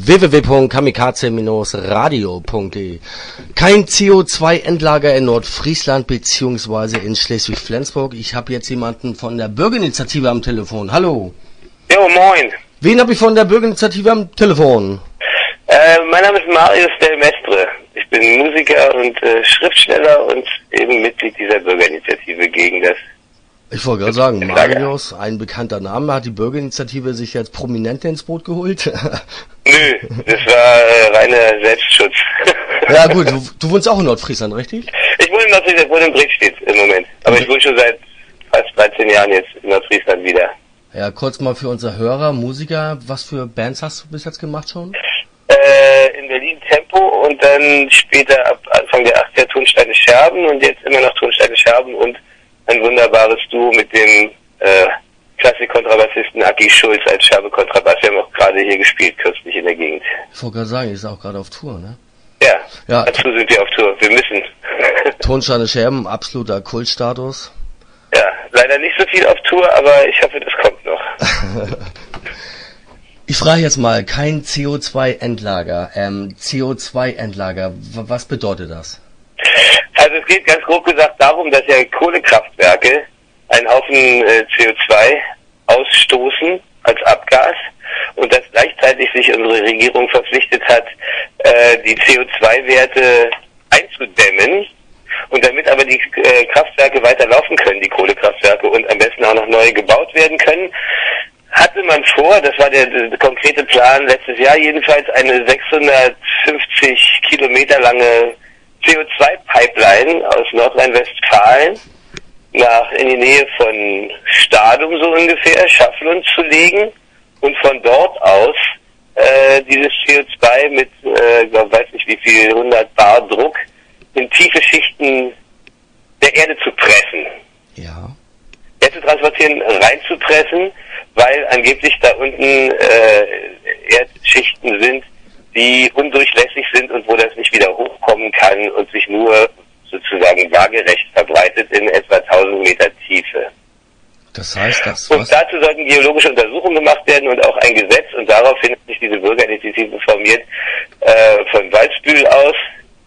www.kamikaze-radio.de. Kein CO2-Endlager in Nordfriesland bzw. in Schleswig-Flensburg. Ich habe jetzt jemanden von der Bürgerinitiative am Telefon. Hallo. Jo, moin. Wen habe ich von der Bürgerinitiative am Telefon? Mein Name ist Marius Del Mestre. Ich bin Musiker und Schriftsteller und eben Mitglied dieser Bürgerinitiative gegen das. Ich wollte gerade sagen, Marius, ein bekannter Name, hat die Bürgerinitiative sich jetzt Prominente ins Boot geholt? Nö, das war reiner Selbstschutz. Ja gut, du wohnst auch in Nordfriesland, richtig? Ich wohne in Nordfriesland, ich wohne in Bredstedt im Moment. Aber ich wohne schon seit fast 13 Jahren jetzt in Nordfriesland wieder. Ja, kurz mal für unsere Hörer, Musiker, was für Bands hast du bis jetzt gemacht schon? In Berlin Tempo und dann später ab Anfang der 80er Tonsteine Scherben und jetzt immer noch Tonsteine Scherben und ein wunderbares Duo mit dem Klassik-Kontrabassisten Aki Schulz als Scherbe-Kontrabass. Wir haben auch gerade hier gespielt, kürzlich in der Gegend. Ich wollte gerade sagen, ihr seid auch gerade auf Tour, ne? Ja, ja, dazu sind wir auf Tour. Wir müssen. Tonsteine Scherben, absoluter Kultstatus. Ja, leider nicht so viel auf Tour, aber ich hoffe, das kommt noch. Ich frage jetzt mal, kein CO2-Endlager. CO2-Endlager, was bedeutet das? Also es geht ganz grob gesagt darum, dass ja Kohlekraftwerke einen Haufen CO2 ausstoßen als Abgas und dass gleichzeitig sich unsere Regierung verpflichtet hat, die CO2-Werte einzudämmen. Und damit aber die Kraftwerke weiter laufen können, die Kohlekraftwerke, und am besten auch noch neue gebaut werden können, hatte man vor, das war der konkrete Plan letztes Jahr jedenfalls, eine 650 Kilometer lange CO2-Pipeline aus Nordrhein-Westfalen in die Nähe von Stadum so ungefähr, Schafflund zu legen und von dort aus dieses CO2 mit, weiß nicht wie viel, 100 Bar Druck in tiefe Schichten der Erde zu pressen. Ja. Zu transportieren, reinzupressen, weil angeblich da unten Erdschichten sind, die undurchlässig sind und wo das nicht wieder hochkommen kann und sich nur sozusagen waagerecht verbreitet in etwa 1000 Meter Tiefe. Das heißt, das und dazu sollten geologische Untersuchungen gemacht werden und auch ein Gesetz, und daraufhin hat sich diese Bürgerinitiative formiert, von Waldsbühl aus,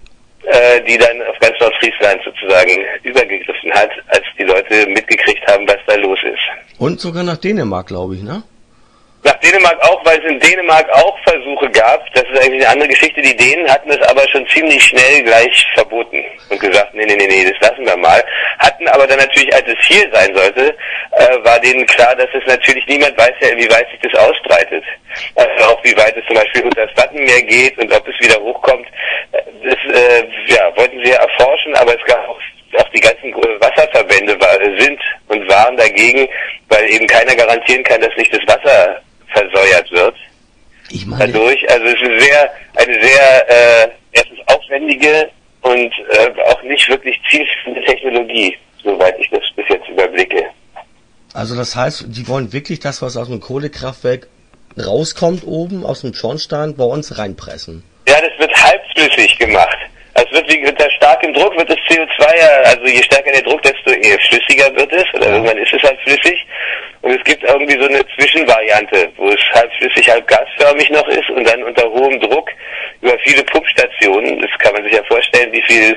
die dann auf ganz Nordfriesland sozusagen übergegriffen hat, als die Leute mitgekriegt haben, was da los ist. Und sogar nach Dänemark, glaube ich, ne? Nach Dänemark auch, weil es in Dänemark auch Versuche gab. Das ist eigentlich eine andere Geschichte. Die Dänen hatten es aber schon ziemlich schnell gleich verboten und gesagt, nee, das lassen wir mal. Hatten aber dann natürlich, als es hier sein sollte, war denen klar, dass es natürlich, niemand weiß ja, wie weit sich das ausbreitet. Also auch wie weit es zum Beispiel unter das Wattenmeer geht und ob es wieder hochkommt. Das wollten sie ja erforschen, aber es gab auch die ganzen Wasserverbände sind und waren dagegen, weil eben keiner garantieren kann, dass nicht das Wasser versäuert wird. Ich meine, dadurch, also es ist eine sehr erstens aufwendige und auch nicht wirklich zielführende Technologie, soweit ich das bis jetzt überblicke. Also das heißt, die wollen wirklich das, was aus dem Kohlekraftwerk rauskommt oben, aus dem Schornstein, bei uns reinpressen? Ja, das wird halbflüssig gemacht. Also unter starkem Druck wird das CO2 also je stärker der Druck, desto eher flüssiger wird es, oder irgendwann ist es halt flüssig. Und es gibt irgendwie so eine Zwischenvariante, wo es halb flüssig, halb gasförmig noch ist und dann unter hohem Druck über viele Pumpstationen, das kann man sich ja vorstellen, wie viel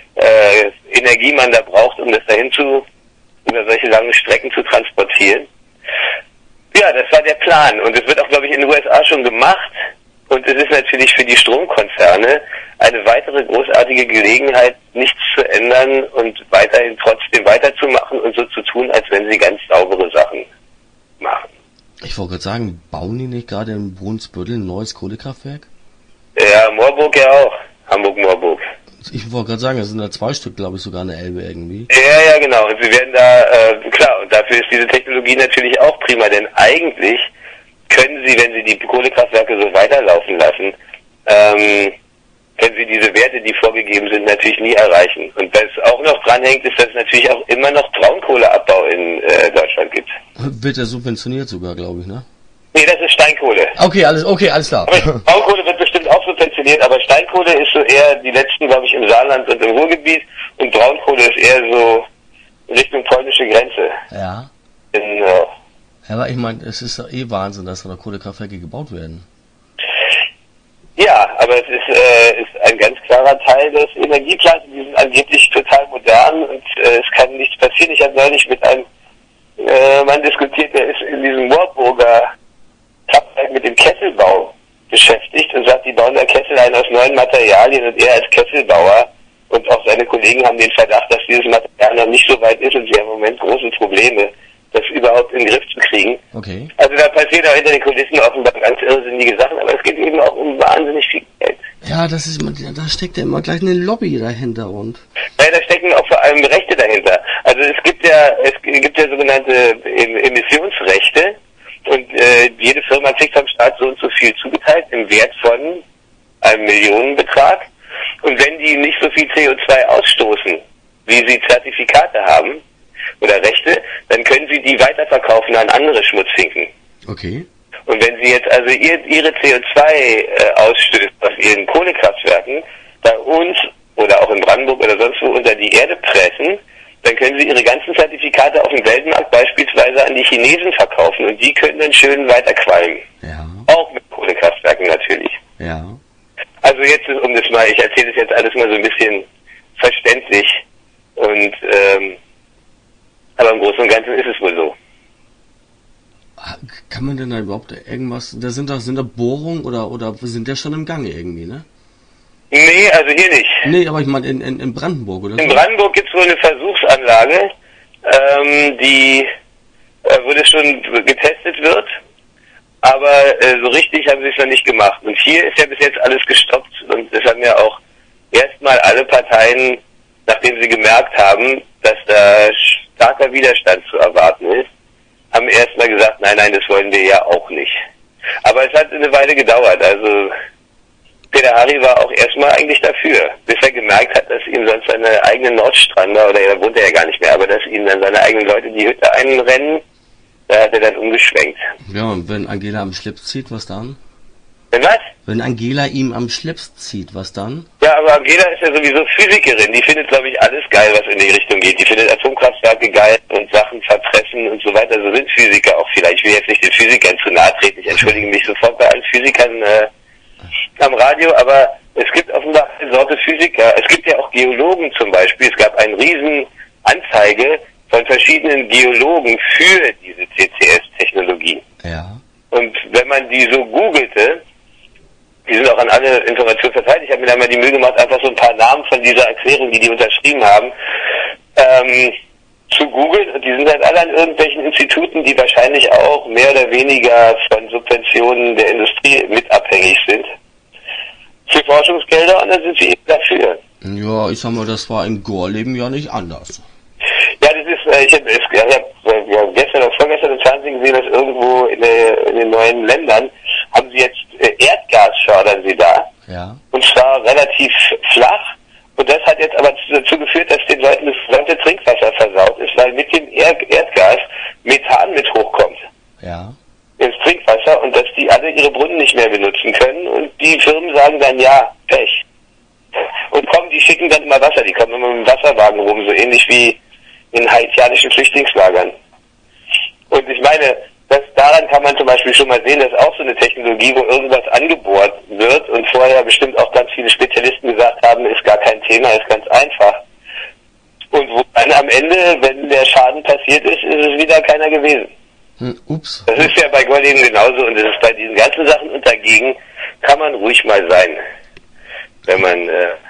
Energie man da braucht, um das über solche langen Strecken zu transportieren. Ja, das war der Plan und es wird auch, glaube ich, in den USA schon gemacht. Und es ist natürlich für die Stromkonzerne eine weitere großartige Gelegenheit, nichts zu ändern und weiterhin trotzdem weiterzumachen und so zu tun, als wenn sie ganz saubere Sachen machen. Ich wollte gerade sagen, bauen die nicht gerade in Brunsbüttel ein neues Kohlekraftwerk? Ja, Moorburg ja auch. Hamburg-Moorburg. Ich wollte gerade sagen, es sind da 2 Stück, glaube ich, sogar in der Elbe irgendwie. Ja, genau. Und sie werden da, klar, und dafür ist diese Technologie natürlich auch prima, denn eigentlich können sie, wenn sie die Kohlekraftwerke so weiterlaufen lassen, können sie diese Werte, die vorgegeben sind, natürlich nie erreichen. Und was auch noch dranhängt, ist, dass es natürlich auch immer noch Braunkohleabbau in Deutschland gibt. Wird ja subventioniert sogar, glaube ich, ne? Nee, das ist Steinkohle. Okay, alles klar. Aber Braunkohle wird bestimmt auch subventioniert, aber Steinkohle ist so eher die letzten, glaube ich, im Saarland und im Ruhrgebiet, und Braunkohle ist eher so Richtung polnische Grenze. Ja. Ja, aber ich meine, es ist ja Wahnsinn, dass da noch Kohlekraftwerke gebaut werden. Ja, aber es ist ein ganz klarer Teil des Energieplans. Die sind angeblich total modern und es kann nichts passieren. Ich habe neulich mit einem Mann diskutiert, der ist in diesem Warburger Kraftwerk mit dem Kesselbau beschäftigt und sagt, die bauen da Kessel ein aus neuen Materialien und er als Kesselbauer und auch seine Kollegen haben den Verdacht, dass dieses Material noch nicht so weit ist und sie haben im Moment große Probleme, das überhaupt in den Griff zu kriegen. Okay. Also da passiert auch hinter den Kulissen offenbar ganz irrsinnige Sachen, aber es geht eben auch um wahnsinnig viel Geld. Ja, da steckt ja immer gleich eine Lobby dahinter und. Ja, da stecken auch vor allem Rechte dahinter. Also es gibt ja sogenannte Emissionsrechte und jede Firma kriegt vom Staat so und so viel zugeteilt im Wert von einem Millionenbetrag. Und wenn die nicht so viel CO2 ausstoßen, wie sie Zertifikate haben oder Rechte, dann können sie die weiterverkaufen an andere Schmutzfinken. Okay. Und wenn sie jetzt also ihre CO2 aus ihren Kohlekraftwerken bei uns oder auch in Brandenburg oder sonst wo unter die Erde pressen, dann können sie ihre ganzen Zertifikate auf dem Weltmarkt beispielsweise an die Chinesen verkaufen und die können dann schön weiterqualmen. Ja. Auch mit Kohlekraftwerken natürlich. Ja. Also jetzt, ich erzähle das jetzt alles mal so ein bisschen verständlich und aber im Großen und Ganzen ist es wohl so. Kann man denn da überhaupt irgendwas, sind da Bohrungen oder sind der schon im Gange irgendwie, ne? Nee, also hier nicht. Nee, aber ich meine in Brandenburg, oder? In Brandenburg gibt es wohl eine Versuchsanlage, wo das schon getestet wird, aber so richtig haben sie es noch nicht gemacht. Und hier ist ja bis jetzt alles gestoppt und es haben ja auch erstmal alle Parteien, nachdem sie gemerkt haben, dass da starker Widerstand zu erwarten ist, haben erstmal gesagt, nein, das wollen wir ja auch nicht. Aber es hat eine Weile gedauert, also Peter Harry war auch erstmal eigentlich dafür, bis er gemerkt hat, dass ihm sonst seine eigenen Nordstrander, oder da wohnt er ja gar nicht mehr, aber dass ihm dann seine eigenen Leute die Hütte einrennen, da hat er dann umgeschwenkt. Ja, und wenn Angela am Schlips zieht, was dann? Wenn was? Wenn Angela ihm am Schlips zieht, was dann? Ja, aber Angela ist ja sowieso Physikerin, die findet, glaube ich, alles geil, was in die Richtung geht. Die findet Atomkraftwerke geil und Sachen verpressen und so weiter. So sind Physiker auch vielleicht. Ich will jetzt nicht den Physikern zu nahe treten, ich entschuldige mich sofort bei allen Physikern am Radio, aber es gibt offenbar eine Sorte Physiker. Es gibt ja auch Geologen zum Beispiel. Es gab eine riesen Anzeige von verschiedenen Geologen für diese CCS-Technologie. Ja. Und wenn man die so googelte, die sind auch an alle Informationen verteilt. Ich habe mir da mal die Mühe gemacht, einfach so ein paar Namen von dieser Erklärung, die unterschrieben haben, zu googeln. Und die sind halt alle an irgendwelchen Instituten, die wahrscheinlich auch mehr oder weniger von Subventionen der Industrie mit abhängig sind. Für Forschungsgelder, und dann sind sie eben dafür. Ja, ich sag mal, das war im Gorleben ja nicht anders. Ja, das ist, ich habe gestern oder vorgestern im Fernsehen gesehen, dass irgendwo in den neuen Ländern haben sie jetzt Erdgas fördern sie da. Ja. Und zwar relativ flach. Und das hat jetzt aber dazu geführt, dass den Leuten das gesamte Trinkwasser versaut ist, weil mit dem Erdgas Methan mit hochkommt. Ja. Ins Trinkwasser und dass die alle ihre Brunnen nicht mehr benutzen können und die Firmen sagen dann ja, Pech. Und die schicken dann immer Wasser, die kommen immer mit dem Wasserwagen rum, so ähnlich wie in haitianischen Flüchtlingslagern. Und ich meine, daran kann man zum Beispiel schon mal sehen, dass auch so eine Technologie, wo irgendwas angebohrt wird und vorher bestimmt auch ganz viele Spezialisten gesagt haben, ist gar kein Thema, ist ganz einfach. Und wo dann am Ende, wenn der Schaden passiert ist, ist es wieder keiner gewesen. Ups. Das ist ja bei Gorleben genauso und das ist bei diesen ganzen Sachen und dagegen kann man ruhig mal sein, wenn man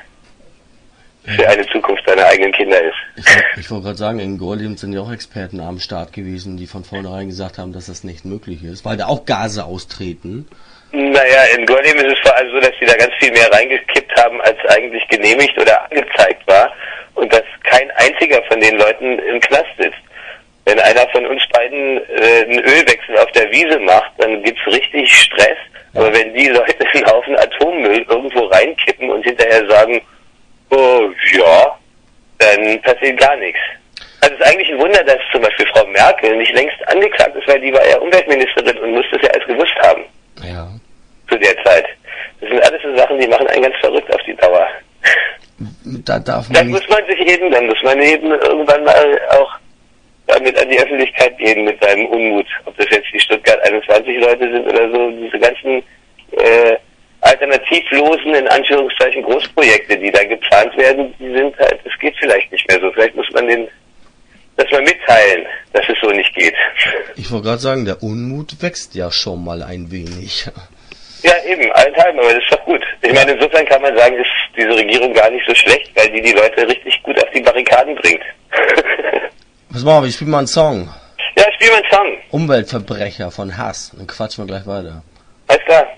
für eine Zukunft seiner eigenen Kinder ist. Ich wollte gerade sagen, in Gorleben sind ja auch Experten am Start gewesen, die von vornherein gesagt haben, dass das nicht möglich ist, weil da auch Gase austreten. Naja, in Gorleben ist es vor allem so, dass sie da ganz viel mehr reingekippt haben, als eigentlich genehmigt oder angezeigt war und dass kein einziger von den Leuten im Knast sitzt. Wenn einer von uns beiden einen Ölwechsel auf der Wiese macht, dann gibt's richtig Stress. Aber wenn die Leute einen Haufen Atommüll irgendwo reinkippen und hinterher sagen, oh ja, dann passiert gar nichts. Also es ist eigentlich ein Wunder, dass zum Beispiel Frau Merkel nicht längst angeklagt ist, weil die war ja Umweltministerin und musste es ja alles gewusst haben. Ja. Zu der Zeit. Das sind alles so Sachen, die machen einen ganz verrückt auf die Dauer. Dann muss man eben irgendwann mal auch damit an die Öffentlichkeit gehen mit seinem Unmut. Ob das jetzt die Stuttgart 21 Leute sind oder so, diese ganzen alternativlosen, in Anführungszeichen, Großprojekte, die da geplant werden, die sind halt, es geht vielleicht nicht mehr so. Vielleicht muss man das mal mitteilen, dass es so nicht geht. Ich wollte gerade sagen, der Unmut wächst ja schon mal ein wenig. Ja, eben, allenthalben, aber das ist doch gut. Ich meine, insofern kann man sagen, ist diese Regierung gar nicht so schlecht, weil die Leute richtig gut auf die Barrikaden bringt. Was machen wir? Ich spiele mal einen Song. Ja, spiel mal einen Song. Umweltverbrecher von Hass. Dann quatschen wir gleich weiter. Alles klar.